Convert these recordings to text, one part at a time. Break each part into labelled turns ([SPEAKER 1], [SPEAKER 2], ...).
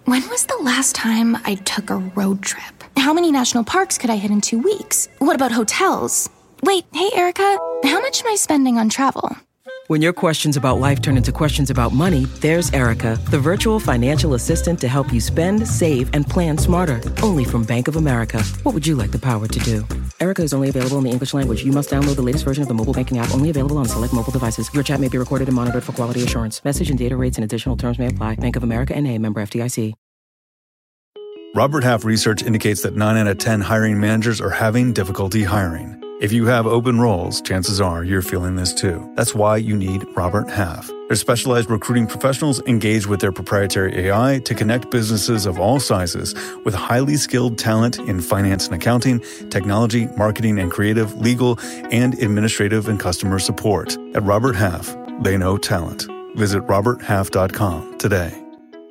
[SPEAKER 1] When was the last time I took a road trip? How many national parks could I hit in 2 weeks? What about hotels? Wait, hey, Erica, how much am I spending on travel?
[SPEAKER 2] When your questions about life turn into questions about money, there's Erica, the virtual financial assistant to help you spend, save, and plan smarter. Only from Bank of America. What would you like the power to do? Erica is only available in the English language. You must download the latest version of the mobile banking app, only available on select mobile devices. Your chat may be recorded and monitored for quality assurance. Message and data rates and additional terms may apply. Bank of America N.A., member FDIC.
[SPEAKER 3] Robert Half research indicates that 9 out of 10 hiring managers are having difficulty hiring. If you have open roles, chances are you're feeling this too. That's why you need Robert Half. Their specialized recruiting professionals engage with their proprietary AI to connect businesses of all sizes with highly skilled talent in finance and accounting, technology, marketing and creative, legal, and administrative and customer support. At Robert Half, they know talent. Visit roberthalf.com today.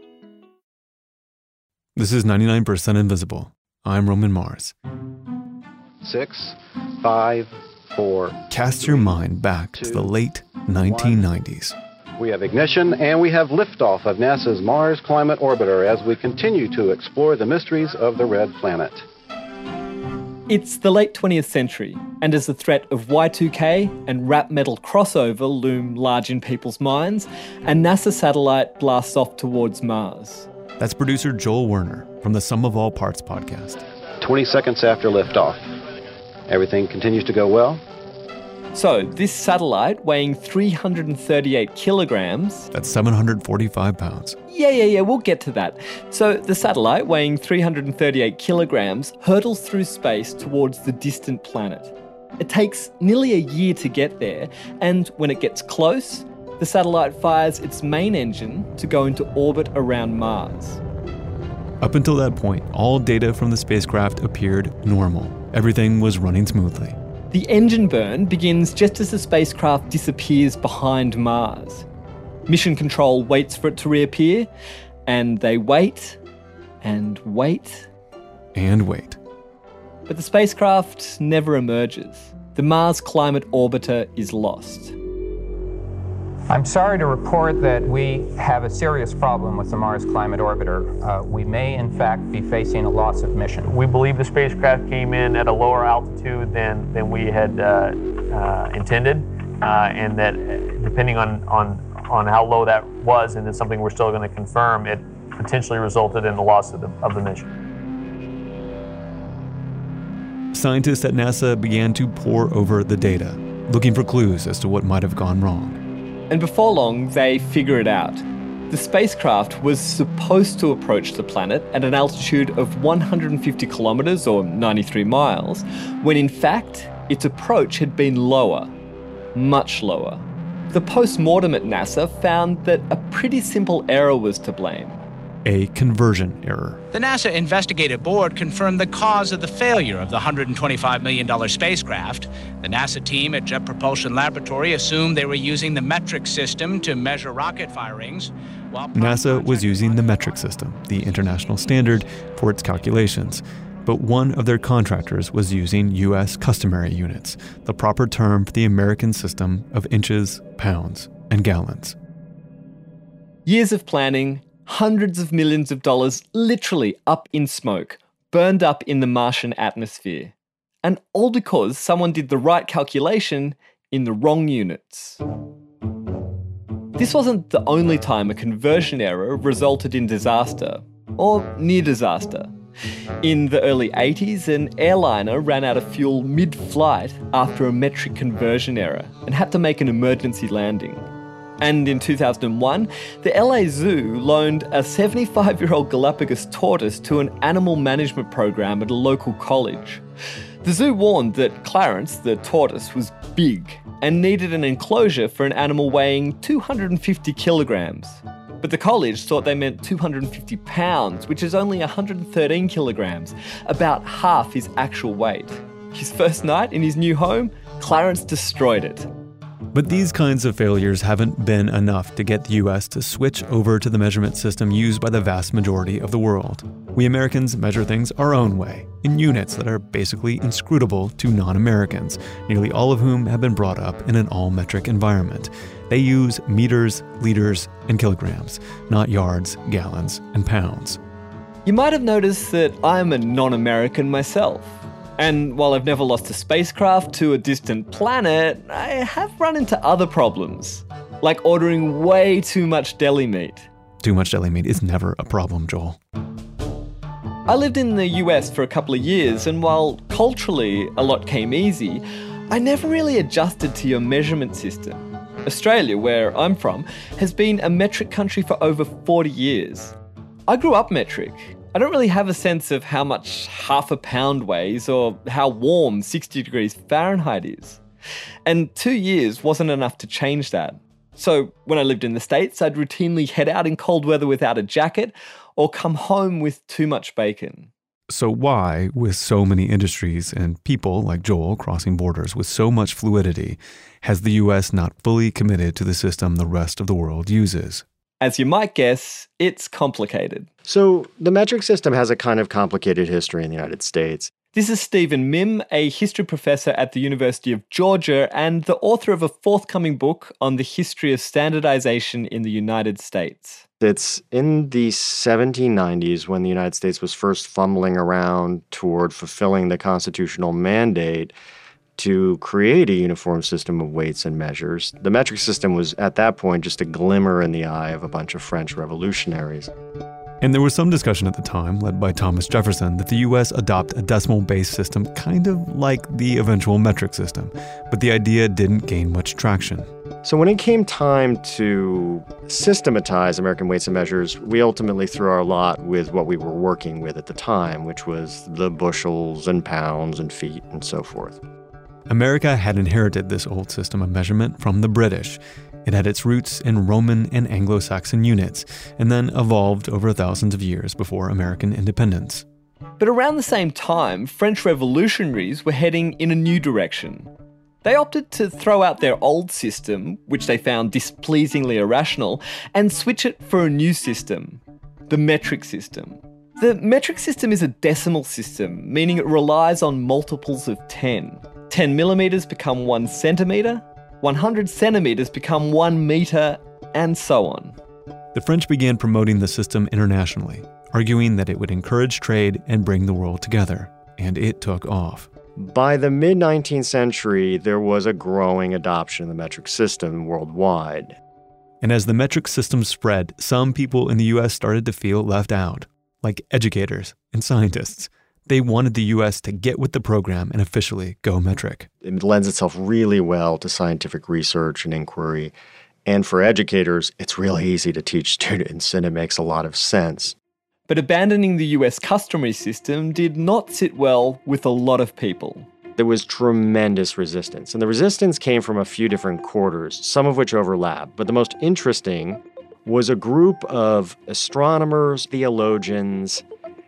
[SPEAKER 4] This is 99% Invisible. I'm Roman Mars.
[SPEAKER 5] 6, 5, 4.
[SPEAKER 4] Cast your mind back to the late 1990s.
[SPEAKER 5] We have ignition and we have liftoff of NASA's Mars Climate Orbiter as we continue to explore the mysteries of the Red Planet.
[SPEAKER 6] It's the late 20th century, and as the threat of Y2K and rap metal crossover loom large in people's minds, a NASA satellite blasts off towards Mars.
[SPEAKER 4] That's producer Joel Werner from the Sum of All Parts podcast.
[SPEAKER 5] 20 seconds after liftoff. Everything continues to go well.
[SPEAKER 6] So, this satellite weighing 338 kilograms...
[SPEAKER 4] That's 745 pounds.
[SPEAKER 6] Yeah, we'll get to that. So, the satellite weighing 338 kilograms hurtles through space towards the distant planet. It takes nearly a year to get there, and when it gets close, the satellite fires its main engine to go into orbit around Mars.
[SPEAKER 4] Up until that point, all data from the spacecraft appeared normal. Everything was running smoothly.
[SPEAKER 6] The engine burn begins just as the spacecraft disappears behind Mars. Mission Control waits for it to reappear, and they wait, and wait.
[SPEAKER 4] And wait.
[SPEAKER 6] But the spacecraft never emerges. The Mars Climate Orbiter is lost.
[SPEAKER 7] I'm sorry to report that we have a serious problem with the Mars Climate Orbiter. We may, in fact, be facing a loss of mission.
[SPEAKER 8] We believe the spacecraft came in at a lower altitude than we had intended, and that depending on how low that was, and it's something we're still going to confirm, it potentially resulted in the loss of the mission.
[SPEAKER 4] Scientists at NASA began to pore over the data, looking for clues as to what might have gone wrong.
[SPEAKER 6] And before long, they figure it out. The spacecraft was supposed to approach the planet at an altitude of 150 kilometres or 93 miles, when in fact, its approach had been lower, much lower. The post-mortem at NASA found that a pretty simple error was to blame.
[SPEAKER 4] A conversion error.
[SPEAKER 9] The NASA investigative board confirmed the cause of the failure of the $125 million spacecraft. The NASA team at Jet Propulsion Laboratory assumed they were using the metric system to measure rocket firings.
[SPEAKER 4] NASA was using the metric system, the international standard for its calculations. But one of their contractors was using U.S. customary units, the proper term for the American system of inches, pounds, and gallons.
[SPEAKER 6] Years of planning, hundreds of millions of dollars literally up in smoke, burned up in the Martian atmosphere. And all because someone did the right calculation in the wrong units. This wasn't the only time a conversion error resulted in disaster, or near disaster. In the early 80s, an airliner ran out of fuel mid-flight after a metric conversion error and had to make an emergency landing. And in 2001, the LA Zoo loaned a 75-year-old Galapagos tortoise to an animal management program at a local college. The zoo warned that Clarence, the tortoise, was big and needed an enclosure for an animal weighing 250 kilograms. But the college thought they meant 250 pounds, which is only 113 kilograms, about half his actual weight. His first night in his new home, Clarence destroyed it.
[SPEAKER 4] But these kinds of failures haven't been enough to get the US to switch over to the measurement system used by the vast majority of the world. We Americans measure things our own way, in units that are basically inscrutable to non-Americans, nearly all of whom have been brought up in an all-metric environment. They use meters, liters, and kilograms, not yards, gallons, and pounds.
[SPEAKER 6] You might have noticed that I'm a non-American myself. And while I've never lost a spacecraft to a distant planet, I have run into other problems, like ordering way too much deli meat.
[SPEAKER 4] Too much deli meat is never a problem, Joel.
[SPEAKER 6] I lived in the US for a couple of years, and while culturally a lot came easy, I never really adjusted to your measurement system. Australia, where I'm from, has been a metric country for over 40 years. I grew up metric. I don't really have a sense of how much half a pound weighs or how warm 60 degrees Fahrenheit is. And 2 years wasn't enough to change that. So when I lived in the States, I'd routinely head out in cold weather without a jacket or come home with too much bacon.
[SPEAKER 4] So why, with so many industries and people like Joel crossing borders with so much fluidity, has the US not fully committed to the system the rest of the world uses?
[SPEAKER 6] As you might guess, it's complicated.
[SPEAKER 10] So the metric system has a kind of complicated history in the United States.
[SPEAKER 6] This is Stephen Mihm, a history professor at the University of Georgia and the author of a forthcoming book on the history of standardization in the United States.
[SPEAKER 10] It's in the 1790s when the United States was first fumbling around toward fulfilling the constitutional mandate to create a uniform system of weights and measures. The metric system was, at that point, just a glimmer in the eye of a bunch of French revolutionaries.
[SPEAKER 4] And there was some discussion at the time, led by Thomas Jefferson, that the U.S. adopt a decimal-based system kind of like the eventual metric system, but the idea didn't gain much traction.
[SPEAKER 10] So when it came time to systematize American weights and measures, we ultimately threw our lot with what we were working with at the time, which was the bushels and pounds and feet and so forth.
[SPEAKER 4] America had inherited this old system of measurement from the British. It had its roots in Roman and Anglo-Saxon units, and then evolved over thousands of years before American independence.
[SPEAKER 6] But around the same time, French revolutionaries were heading in a new direction. They opted to throw out their old system, which they found displeasingly irrational, and switch it for a new system, the metric system. The metric system is a decimal system, meaning it relies on multiples of 10. 10 millimeters become 1 centimeter, 100 centimeters become 1 meter, and so on.
[SPEAKER 4] The French began promoting the system internationally, arguing that it would encourage trade and bring the world together, and it took off.
[SPEAKER 10] By the mid-19th century, there was a growing adoption of the metric system worldwide.
[SPEAKER 4] And as the metric system spread, some people in the U.S. started to feel left out, like educators and scientists. They wanted the U.S. to get with the program and officially go metric.
[SPEAKER 10] It lends itself really well to scientific research and inquiry. And for educators, it's really easy to teach students, and it makes a lot of sense.
[SPEAKER 6] But abandoning the US customary system did not sit well with a lot of people.
[SPEAKER 10] There was tremendous resistance, and the resistance came from a few different quarters, some of which overlap. But the most interesting was a group of astronomers, theologians,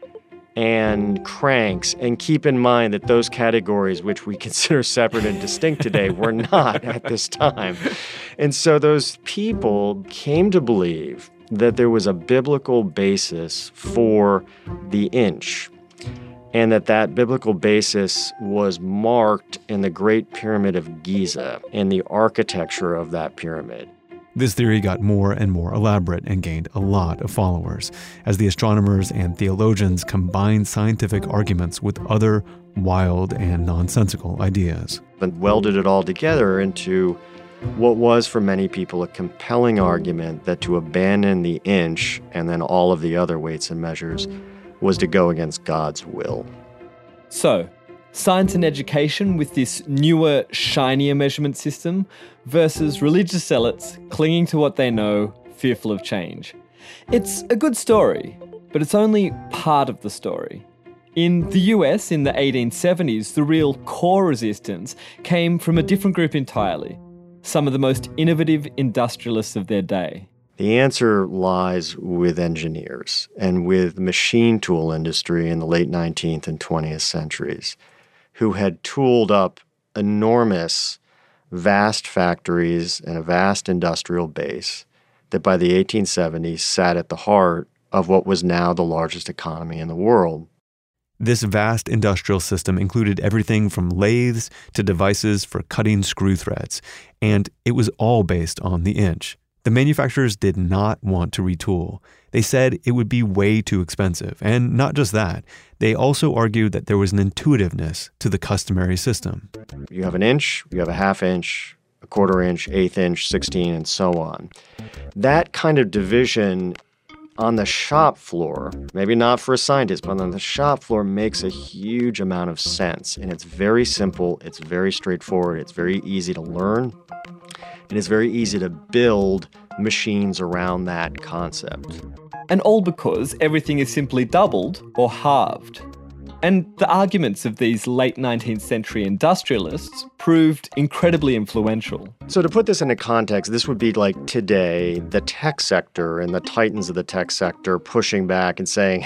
[SPEAKER 10] and cranks. And keep in mind that those categories, which we consider separate and distinct today, were not at this time. And so those people came to believe that there was a biblical basis for the inch, and that biblical basis was marked in the Great Pyramid of Giza and the architecture of that pyramid.
[SPEAKER 4] This theory got more and more elaborate and gained a lot of followers as the astronomers and theologians combined scientific arguments with other wild and nonsensical ideas.
[SPEAKER 10] And welded it all together into what was for many people a compelling argument that to abandon the inch and then all of the other weights and measures was to go against God's will.
[SPEAKER 6] So, science and education with this newer, shinier measurement system versus religious zealots clinging to what they know, fearful of change. It's a good story, but it's only part of the story. In the US in the 1870s, the real core resistance came from a different group entirely. Some of the most innovative industrialists of their day.
[SPEAKER 10] The answer lies with engineers and with the machine tool industry in the late 19th and 20th centuries, who had tooled up enormous, vast factories and a vast industrial base that by the 1870s sat at the heart of what was now the largest economy in the world.
[SPEAKER 4] This vast industrial system included everything from lathes to devices for cutting screw threads, and it was all based on the inch. The The manufacturers did not want to retool. They said it would be way too expensive. And not just that, they also argued that there was an intuitiveness to the customary system.
[SPEAKER 10] You have an inch, you have a half inch, a quarter inch, eighth inch, 16, and so on. That kind of division on the shop floor, maybe not for a scientist, but on the shop floor makes a huge amount of sense. And it's very simple, it's very straightforward, it's very easy to learn, and it's very easy to build machines around that concept.
[SPEAKER 6] And all because everything is simply doubled or halved. And the arguments of these late 19th century industrialists proved incredibly influential.
[SPEAKER 10] So to put this into context, this would be like today, the tech sector and the titans of the tech sector pushing back and saying,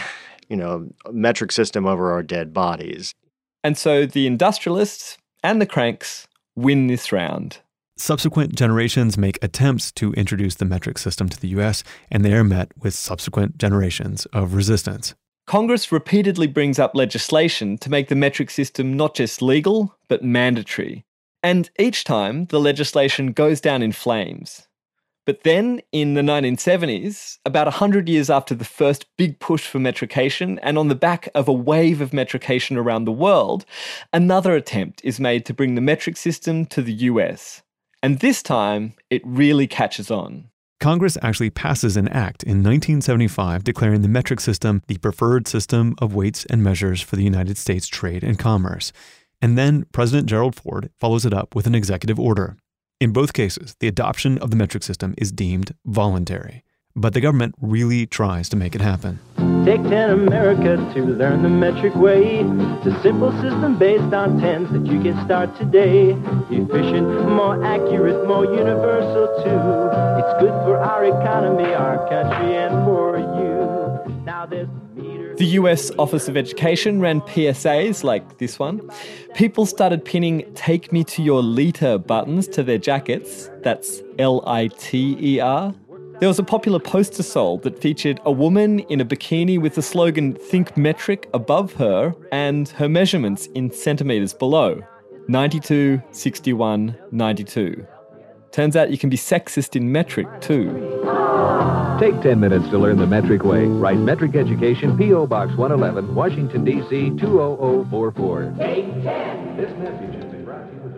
[SPEAKER 10] metric system over our dead bodies.
[SPEAKER 6] And so the industrialists and the cranks win this round.
[SPEAKER 4] Subsequent generations make attempts to introduce the metric system to the US, and they are met with subsequent generations of resistance.
[SPEAKER 6] Congress repeatedly brings up legislation to make the metric system not just legal, but mandatory. And each time, the legislation goes down in flames. But then, in the 1970s, about 100 years after the first big push for metrication, and on the back of a wave of metrication around the world, another attempt is made to bring the metric system to the US. And this time, it really catches on.
[SPEAKER 4] Congress actually passes an act in 1975 declaring the metric system the preferred system of weights and measures for the United States trade and commerce. And then President Gerald Ford follows it up with an executive order. In both cases, the adoption of the metric system is deemed voluntary. But the government really tries to make it happen.
[SPEAKER 11] Take 10 America to learn the metric way. It's a simple system based on tens that you can start today. Efficient, more accurate, more universal too. It's good for our economy, our country, and for you. Now there's
[SPEAKER 6] the US Office of Education ran PSAs like this one. People started pinning "Take me to your liter" buttons to their jackets. That's LITER. There was a popular poster sold that featured a woman in a bikini with the slogan "Think Metric" above her and her measurements in centimetres below. 92, 61, 92. Turns out you can be sexist in metric too.
[SPEAKER 12] Take 10 minutes to learn the metric way. Write Metric Education, P.O. Box 111, Washington, D.C. 20044. Take 10. This message has been brought to you with the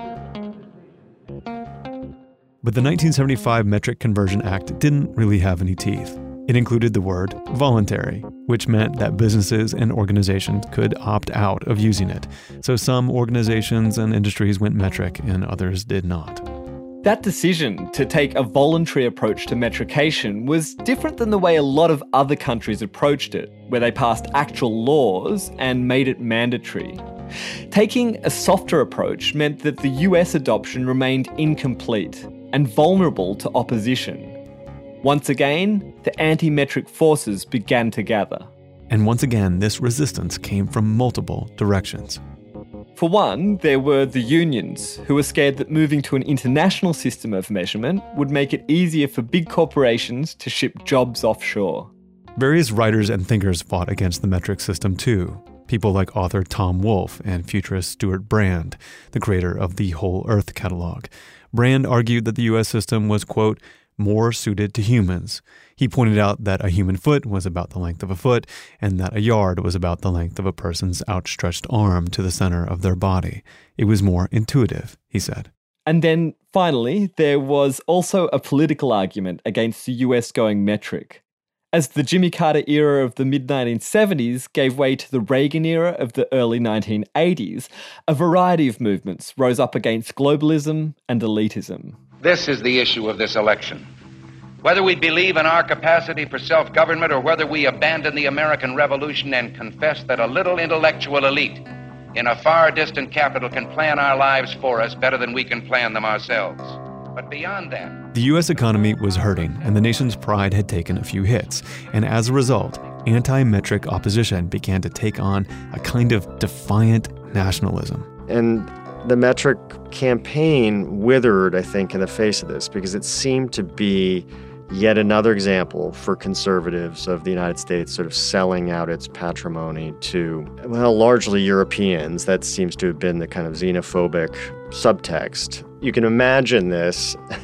[SPEAKER 4] But the 1975 Metric Conversion Act didn't really have any teeth. It included the word voluntary, which meant that businesses and organizations could opt out of using it. So some organizations and industries went metric and others did not.
[SPEAKER 6] That decision to take a voluntary approach to metrication was different than the way a lot of other countries approached it, where they passed actual laws and made it mandatory. Taking a softer approach meant that the US adoption remained incomplete and vulnerable to opposition. Once again, the anti-metric forces began to gather.
[SPEAKER 4] And once again, this resistance came from multiple directions.
[SPEAKER 6] For one, there were the unions, who were scared that moving to an international system of measurement would make it easier for big corporations to ship jobs offshore.
[SPEAKER 4] Various writers and thinkers fought against the metric system too. People like author Tom Wolfe and futurist Stuart Brand, the creator of the Whole Earth catalog. Brand argued that the U.S. system was, quote, more suited to humans. He pointed out that a human foot was about the length of a foot and that a yard was about the length of a person's outstretched arm to the center of their body. It was more intuitive, he said.
[SPEAKER 6] And then, finally, there was also a political argument against the US going metric. As the Jimmy Carter era of the mid-1970s gave way to the Reagan era of the early 1980s, a variety of movements rose up against globalism and elitism.
[SPEAKER 13] This is the issue of this election. Whether we believe in our capacity for self-government or whether we abandon the American Revolution and confess that a little intellectual elite in a far distant capital can plan our lives for us better than we can plan them ourselves. But beyond that,
[SPEAKER 4] the U.S. economy was hurting and the nation's pride had taken a few hits. And as a result, anti-metric opposition began to take on a kind of defiant nationalism.
[SPEAKER 10] And the metric campaign withered, I think, in the face of this because it seemed to be yet another example for conservatives of the United States sort of selling out its patrimony to, well, largely Europeans. That seems to have been the kind of xenophobic subtext. You can imagine this.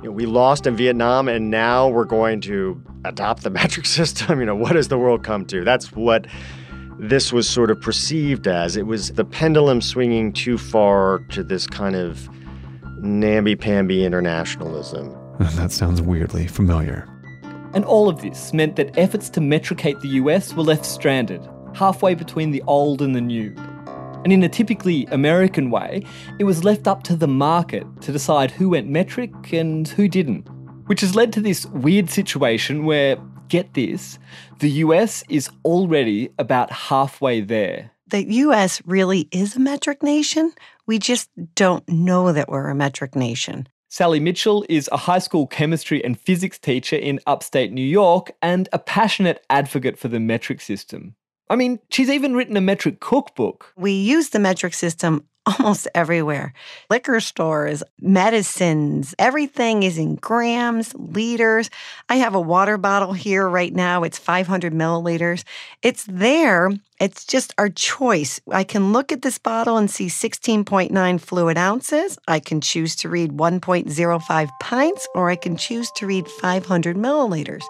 [SPEAKER 10] we lost in Vietnam and now we're going to adopt the metric system. What does the world come to? That's what this was sort of perceived as. It was the pendulum swinging too far to this kind of namby-pamby internationalism.
[SPEAKER 4] That sounds weirdly familiar.
[SPEAKER 6] And all of this meant that efforts to metricate the US were left stranded, halfway between the old and the new. And in a typically American way, it was left up to the market to decide who went metric and who didn't. Which has led to this weird situation where, get this, the US is already about halfway there.
[SPEAKER 14] The US really is a metric nation. We just don't know that we're a metric nation.
[SPEAKER 6] Sally Mitchell is a high school chemistry and physics teacher in upstate New York and a passionate advocate for the metric system. I mean, she's even written a metric cookbook.
[SPEAKER 14] We use the metric system almost everywhere. Liquor stores, medicines, everything is in grams, liters. I have a water bottle here right now. It's 500 milliliters. It's there. It's just our choice. I can look at this bottle and see 16.9 fluid ounces. I can choose to read 1.05 pints, or I can choose to read 500 milliliters.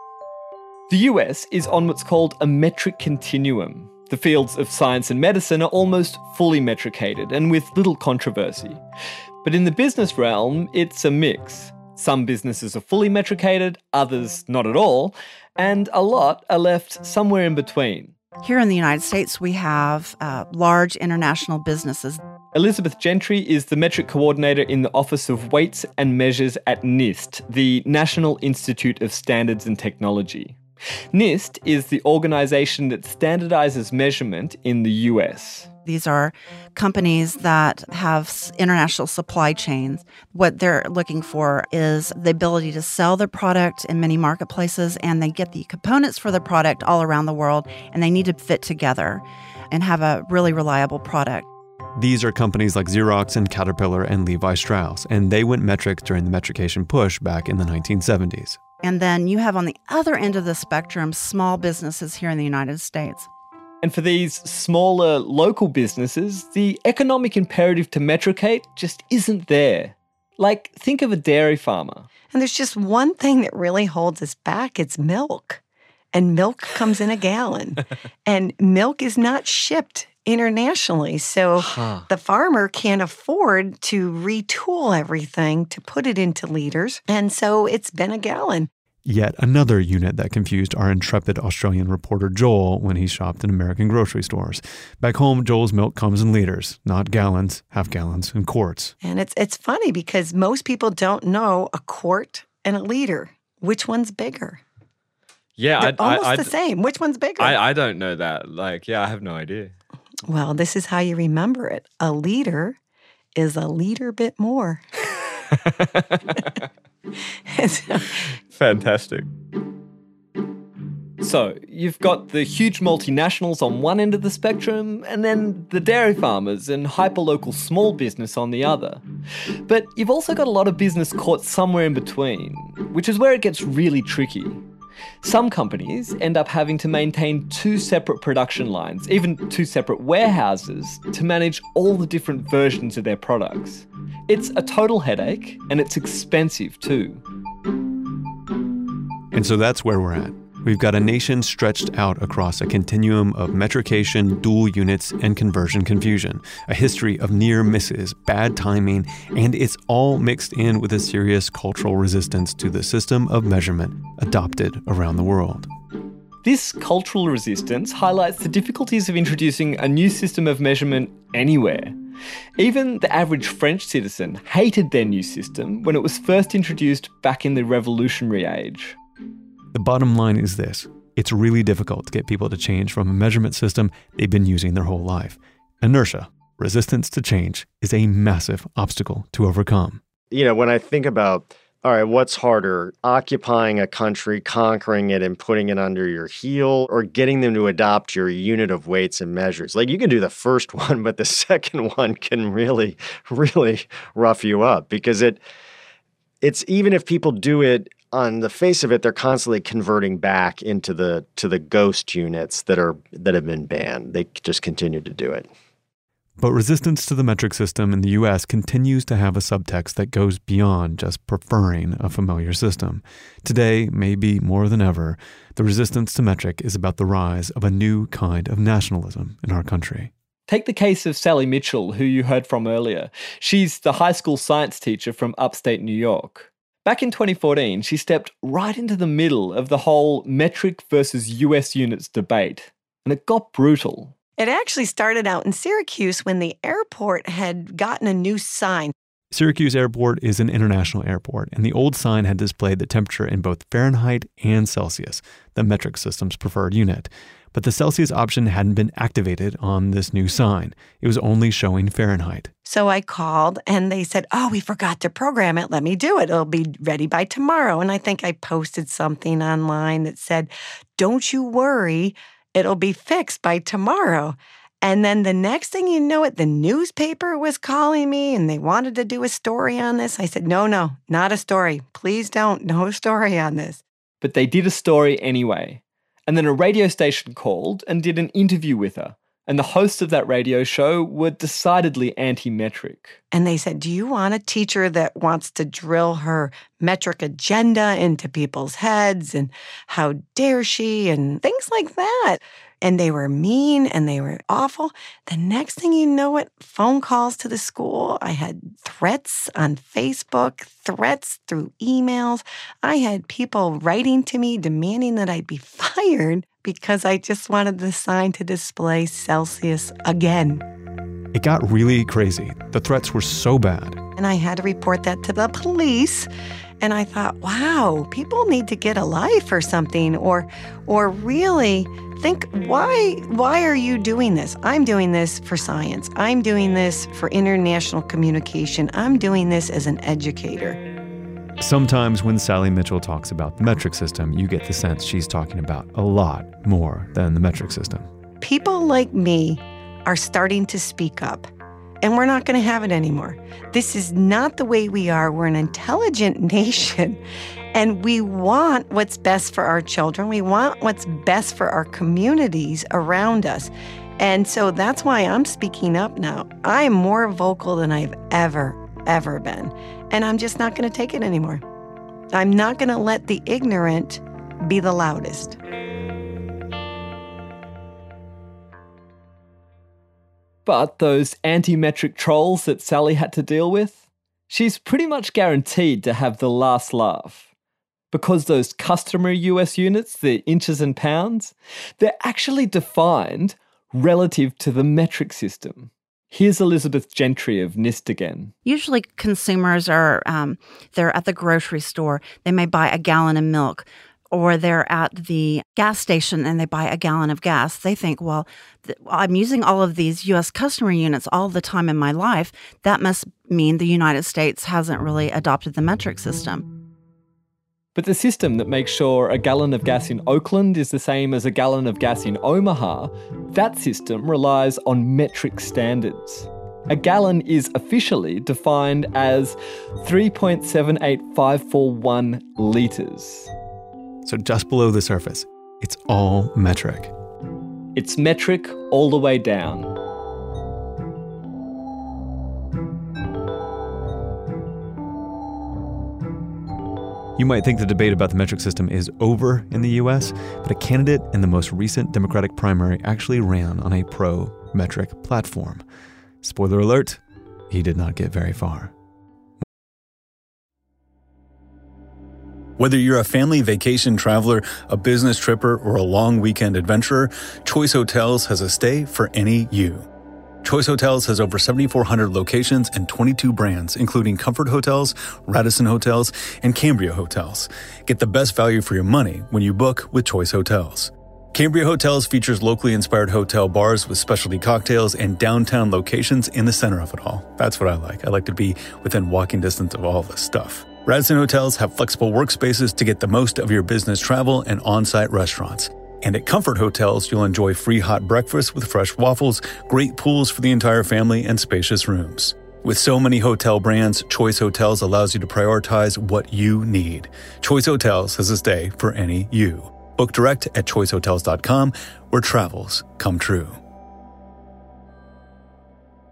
[SPEAKER 6] The US is on what's called a metric continuum. The fields of science and medicine are almost fully metricated and with little controversy. But in the business realm, it's a mix. Some businesses are fully metricated, others not at all, and a lot are left somewhere in between.
[SPEAKER 15] Here in the United States, we have large international businesses.
[SPEAKER 6] Elizabeth Gentry is the metric coordinator in the Office of Weights and Measures at NIST, the National Institute of Standards and Technology. NIST is the organisation that standardizes measurement in the US.
[SPEAKER 15] These are companies that have international supply chains. What they're looking for is the ability to sell their product in many marketplaces, and they get the components for the product all around the world, and they need to fit together and have a really reliable product.
[SPEAKER 4] These are companies like Xerox and Caterpillar and Levi Strauss, and they went metric during the metrication push back in the 1970s.
[SPEAKER 15] And then you have on the other end of the spectrum, small businesses here in the United States.
[SPEAKER 6] And for these smaller local businesses, the economic imperative to metricate just isn't there. Like, think of a dairy farmer.
[SPEAKER 14] And there's just one thing that really holds us back. It's milk. And milk comes in a gallon. And milk is not shipped internationally. So the farmer can't afford to retool everything to put it into liters. And so it's been a gallon.
[SPEAKER 4] Yet another unit that confused our intrepid Australian reporter Joel when he shopped in American grocery stores. Back home, Joel's milk comes in liters, not gallons, half gallons, and quarts.
[SPEAKER 14] And it's funny because most people don't know a quart and a liter. Which one's bigger?
[SPEAKER 16] Yeah,
[SPEAKER 14] They're almost the same. Which one's bigger?
[SPEAKER 16] I don't know that. I have no idea.
[SPEAKER 14] Well, this is how you remember it. A liter is a liter bit more.
[SPEAKER 16] Fantastic.
[SPEAKER 6] So, you've got the huge multinationals on one end of the spectrum, and then the dairy farmers and hyperlocal small business on the other. But you've also got a lot of business caught somewhere in between, which is where it gets really tricky. Some companies end up having to maintain 2 separate production lines, even 2 separate warehouses, to manage all the different versions of their products. It's a total headache, and it's expensive too.
[SPEAKER 4] And so that's where we're at. We've got a nation stretched out across a continuum of metrication, dual units, and conversion confusion, a history of near misses, bad timing, and it's all mixed in with a serious cultural resistance to the system of measurement adopted around the world.
[SPEAKER 6] This cultural resistance highlights the difficulties of introducing a new system of measurement anywhere. Even the average French citizen hated their new system when it was first introduced back in the Revolutionary Age.
[SPEAKER 4] The bottom line is this. It's really difficult to get people to change from a measurement system they've been using their whole life. Inertia, resistance to change, is a massive obstacle to overcome.
[SPEAKER 10] When I think about, all right, what's harder, occupying a country, conquering it and putting it under your heel, or getting them to adopt your unit of weights and measures? You can do the first one, but the second one can really, really rough you up because it's even if people do it on the face of it, they're constantly converting back into the ghost units that have been banned. They just continue to do it.
[SPEAKER 4] But resistance to the metric system in the US continues to have a subtext that goes beyond just preferring a familiar system. Today, maybe more than ever, the resistance to metric is about the rise of a new kind of nationalism in our country.
[SPEAKER 6] Take the case of Sally Mitchell, who you heard from earlier. She's the high school science teacher from upstate New York. Back in 2014, she stepped right into the middle of the whole metric versus US units debate, and it got brutal.
[SPEAKER 14] It actually started out in Syracuse when the airport had gotten a new sign.
[SPEAKER 4] Syracuse Airport is an international airport, and the old sign had displayed the temperature in both Fahrenheit and Celsius, the metric system's preferred unit. But the Celsius option hadn't been activated on this new sign. It was only showing Fahrenheit.
[SPEAKER 14] So I called and they said, "Oh, we forgot to program it. Let me do it. It'll be ready by tomorrow." And I think I posted something online that said, "Don't you worry, it'll be fixed by tomorrow." And then the next thing you know it, the newspaper was calling me and they wanted to do a story on this. I said, no, not a story. Please don't. No story on this.
[SPEAKER 6] But they did a story anyway. And then a radio station called and did an interview with her. And the hosts of that radio show were decidedly anti-metric.
[SPEAKER 14] And they said, "Do you want a teacher that wants to drill her metric agenda into people's heads? And how dare she?" And things like that. And they were mean and they were awful. The next thing you know it, phone calls to the school. I had threats on Facebook, threats through emails. I had people writing to me demanding that I'd be fired because I just wanted the sign to display Celsius again.
[SPEAKER 4] It got really crazy. The threats were so bad.
[SPEAKER 14] And I had to report that to the police. And I thought, wow, people need to get a life or something, or really think, why are you doing this? I'm doing this for science. I'm doing this for international communication. I'm doing this as an educator.
[SPEAKER 4] Sometimes when Sally Mitchell talks about the metric system, you get the sense she's talking about a lot more than the metric system.
[SPEAKER 14] People like me are starting to speak up. And we're not going to have it anymore. This is not the way we are. We're an intelligent nation, and we want what's best for our children. We want what's best for our communities around us. And so that's why I'm speaking up now. I am more vocal than I've ever been. And I'm just not going to take it anymore. I'm not going to let the ignorant be the loudest.
[SPEAKER 6] But those anti-metric trolls that Sally had to deal with, she's pretty much guaranteed to have the last laugh. Because those customary US units, the inches and pounds, they're actually defined relative to the metric system. Here's Elizabeth Gentry of NIST again.
[SPEAKER 15] Usually consumers are, they're at the grocery store. They may buy a gallon of milk, or they're at the gas station and they buy a gallon of gas. They think, well, I'm using all of these U.S. customary units all the time in my life. That must mean the United States hasn't really adopted the metric system.
[SPEAKER 6] But the system that makes sure a gallon of gas in Oakland is the same as a gallon of gas in Omaha, that system relies on metric standards. A gallon is officially defined as 3.78541 litres.
[SPEAKER 4] So just below the surface, it's all metric.
[SPEAKER 6] It's metric all the way down.
[SPEAKER 4] You might think the debate about the metric system is over in the US, but a candidate in the most recent Democratic primary actually ran on a pro-metric platform. Spoiler alert, he did not get very far.
[SPEAKER 3] Whether you're a family vacation traveler, a business tripper, or a long weekend adventurer, Choice Hotels has a stay for any you. Choice Hotels has over 7,400 locations and 22 brands, including Comfort Hotels, Radisson Hotels, and Cambria Hotels. Get the best value for your money when you book with Choice Hotels. Cambria Hotels features locally inspired hotel bars with specialty cocktails and downtown locations in the center of it all. That's what I like. I like to be within walking distance of all this stuff. Radisson Hotels have flexible workspaces to get the most of your business travel and on-site restaurants. And at Comfort Hotels, you'll enjoy free hot breakfast with fresh waffles, great pools for the entire family, and spacious rooms. With so many hotel brands, Choice Hotels allows you to prioritize what you need. Choice Hotels has a stay for any you. Book direct at choicehotels.com, where travels come true.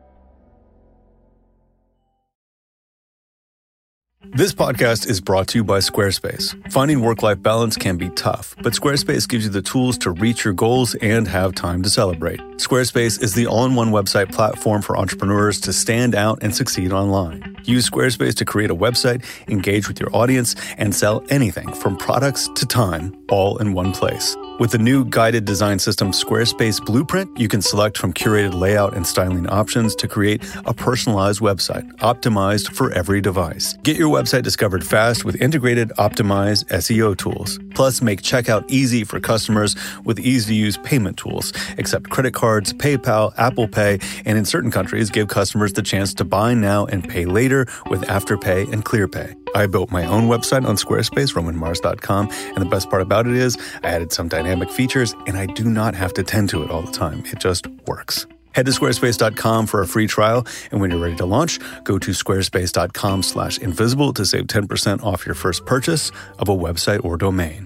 [SPEAKER 3] This podcast is brought to you by Squarespace. Finding work-life balance can be tough, but Squarespace gives you the tools to reach your goals and have time to celebrate. Squarespace is the all-in-one website platform for entrepreneurs to stand out and succeed online. Use Squarespace to create a website, engage with your audience, and sell anything from products to time, all in one place. With the new guided design system, Squarespace Blueprint, you can select from curated layout and styling options to create a personalized website, optimized for every device. Get your website discovered fast with integrated, optimized SEO tools. Plus, make checkout easy for customers with easy-to-use payment tools. Accept credit cards, PayPal, Apple Pay, and in certain countries, give customers the chance to buy now and pay later with Afterpay and ClearPay. I built my own website on Squarespace, RomanMars.com, and the best part about it is I added some dynamic features, and I do not have to tend to it all the time. It just works. Head to squarespace.com for a free trial, and when you're ready to launch, go to squarespace.com/invisible to save 10% off your first purchase of a website or domain.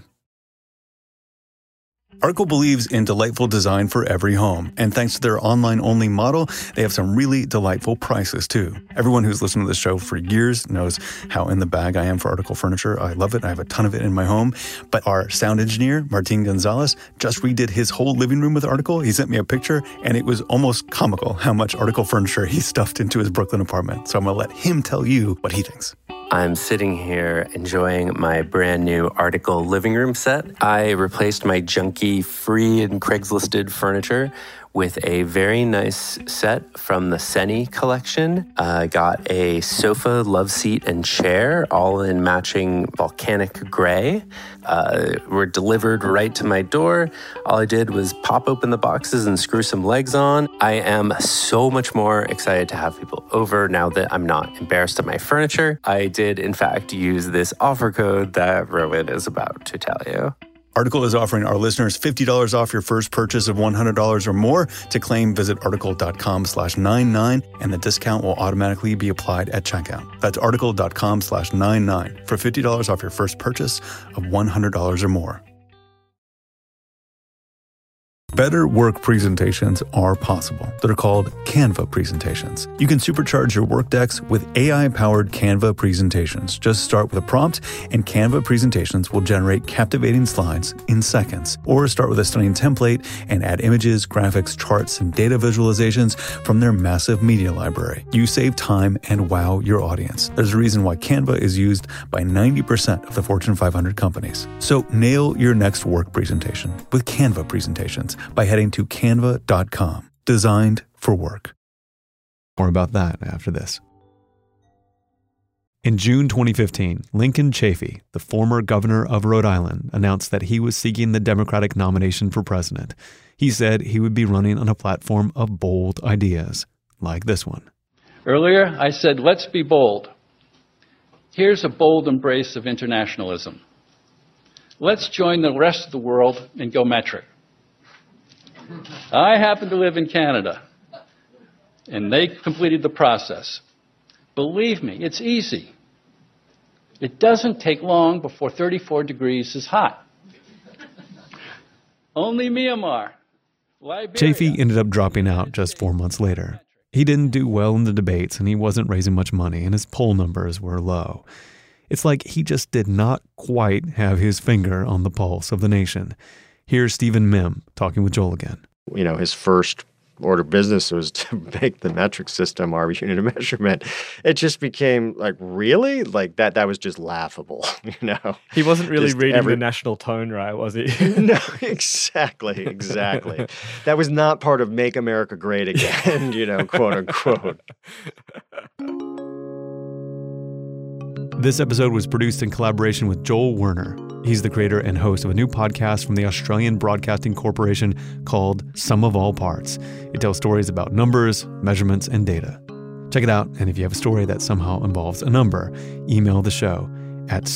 [SPEAKER 3] Article believes in delightful design for every home, and thanks to their online-only model, they have some really delightful prices, too. Everyone who's listened to this show for years knows how in the bag I am for Article furniture. I love it. I have a ton of it in my home. But our sound engineer, Martin Gonzalez, just redid his whole living room with Article. He sent me a picture, and it was almost comical how much Article furniture he stuffed into his Brooklyn apartment. So I'm going to let him tell you what he thinks.
[SPEAKER 17] I'm sitting here enjoying my brand new Article living room set. I replaced my junky free and Craigslisted furniture with a very nice set from the Seni collection. Got a sofa, love seat, and chair, all in matching volcanic gray. Were delivered right to my door. All I did was pop open the boxes and screw some legs on. I am so much more excited to have people over now that I'm not embarrassed of my furniture. I did, in fact, use this offer code that Rowan is about to tell you.
[SPEAKER 3] Article is offering our listeners $50 off your first purchase of $100 or more. To claim, visit article.com/99, and the discount will automatically be applied at checkout. That's article.com/99 for $50 off your first purchase of $100 or more. Better work presentations are possible. They're called Canva presentations. You can supercharge your work decks with AI-powered Canva presentations. Just start with a prompt, and Canva presentations will generate captivating slides in seconds. Or start with a stunning template and add images, graphics, charts, and data visualizations from their massive media library. You save time and wow your audience. There's a reason why Canva is used by 90% of the Fortune 500 companies. So nail your next work presentation with Canva presentations by heading to canva.com. Designed for work.
[SPEAKER 4] More about that after this. In June 2015, Lincoln Chafee, the former governor of Rhode Island, announced that he was seeking the Democratic nomination for president. He said he would be running on a platform of bold ideas, like this one.
[SPEAKER 18] Earlier, I said, let's be bold. Here's a bold embrace of internationalism. Let's join the rest of the world and go metric. I happen to live in Canada, and they completed the process. Believe me, it's easy. It doesn't take long before 34 degrees is hot. Only Myanmar, Liberia.
[SPEAKER 4] Chafee ended up dropping out just 4 months later. He didn't do well in the debates, and he wasn't raising much money, and his poll numbers were low. It's like he just did not quite have his finger on the pulse of the nation. Here's Stephen Mihm talking with Joel again.
[SPEAKER 10] You know, his first order of business was to make the metric system our unit of measurement. It just became like, really? Like that was just laughable, you know?
[SPEAKER 6] He wasn't really reading the national tone, right, was he?
[SPEAKER 10] No, exactly. That was not part of Make America Great Again, you know, quote unquote.
[SPEAKER 4] This episode was produced in collaboration with Joel Werner. He's the creator and host of a new podcast from the Australian Broadcasting Corporation called Sum of All Parts. It tells stories about numbers, measurements, and data. Check it out, and if you have a story that somehow involves a number, email the show at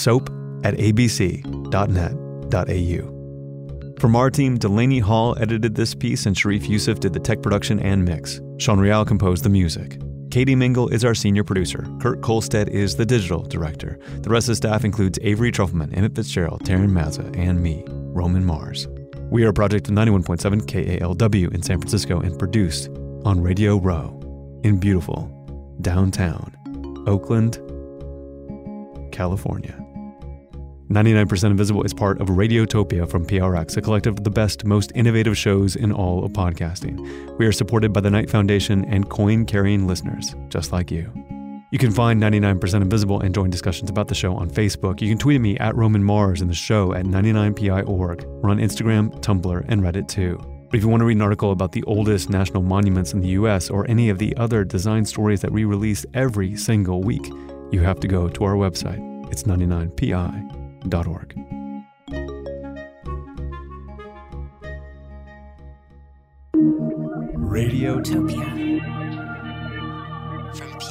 [SPEAKER 4] soap@abc.net.au. From our team, Delaney Hall edited this piece, and Sharif Youssef did the tech production and mix. Sean Real composed the music. Katie Mingle is our senior producer. Kurt Kolstead is the digital director. The rest of the staff includes Avery Trufelman, Emmett Fitzgerald, Taryn Mazza, and me, Roman Mars. We are a project of 91.7 KALW in San Francisco and produced on Radio Row in beautiful downtown Oakland, California. 99% Invisible is part of Radiotopia from PRX, a collective of the best, most innovative shows in all of podcasting. We are supported by the Knight Foundation and coin-carrying listeners, just like you. You can find 99% Invisible and join discussions about the show on Facebook. You can tweet at me at Roman Mars and the show at 99pi.org. We're on Instagram, Tumblr, and Reddit too. But if you want to read an article about the oldest national monuments in the US or any of the other design stories that we release every single week, you have to go to our website. It's 99pi.org.
[SPEAKER 2] Radiotopia from